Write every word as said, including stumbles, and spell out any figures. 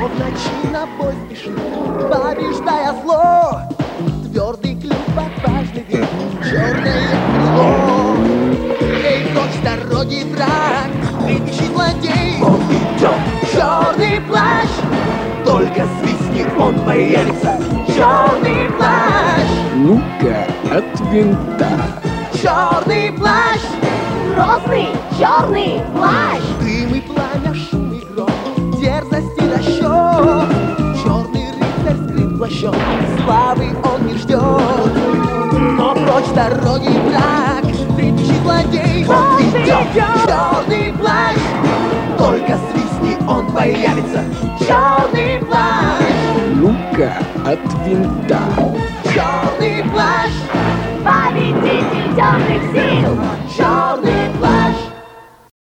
Но в ночи на бой спешит, побеждая зло. Твердый клюв, отважный век, черное крыло. Эй, прочь с дороги, враг, кричи злодей. Он идет, черный плащ, только свистни, он появится. Черный плащ, Ну-ка, от винта. черный плащ, Грозный черный плащ. дым и пламя, шум и гром, дерзость и расчет. Черный рыцарь скрыт плащом, славы он не ждет. Но прочь с дороги, враг, кричи злодей. Он идет, черный плащ, только свистни, он появится. Черный плащ, Ну-ка, от винта.